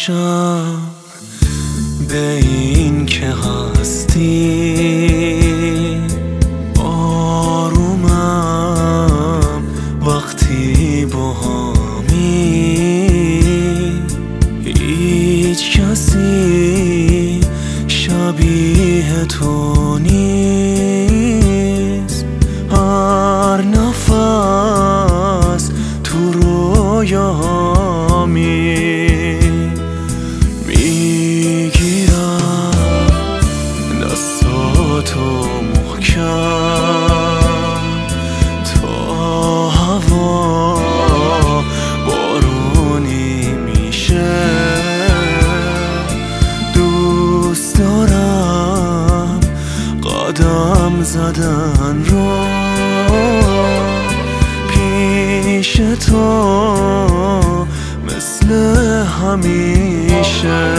باشم به این که هستی. آرومم وقتی با همی، هیچ کسی شبیه تو نیست. هر نفس تو رویامی میگیرم دستاتو محکم تا هوا بارونی میشه. دوست دارم قدم زدن رو پیش تو مثل همیشه.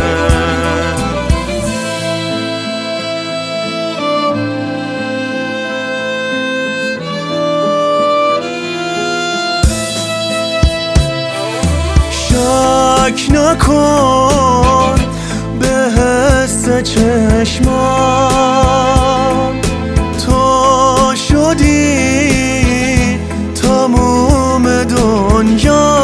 شک نکن به حس چشمام، تو شدی تموم دنیا.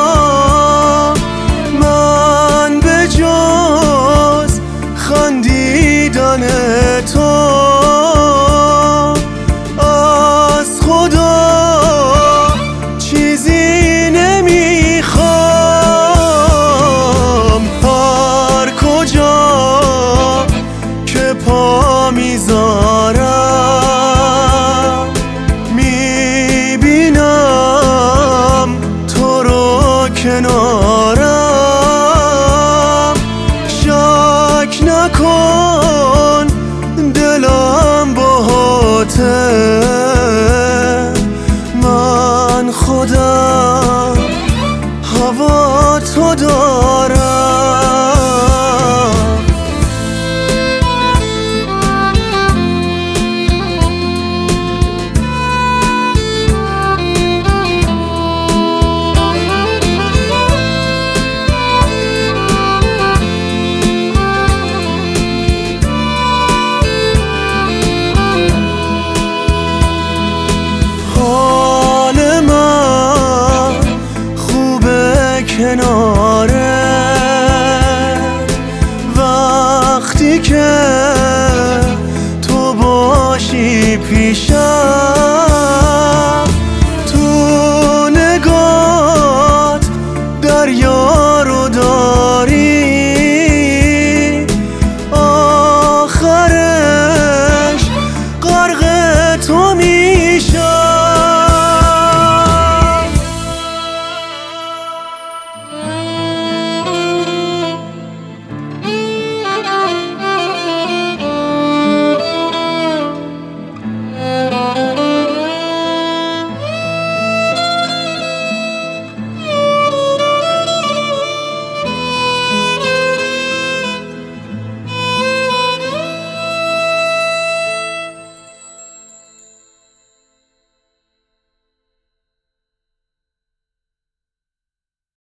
من به جز خندیدن تو از خدا چیزی نمیخوام. هر کجا که پا میذارم میبینم تو رو کنارم. شک نکن دلم باهاته، من خودم هوا تو دارم. حال من خوبه کناره وقتی که تو باشی پیشم.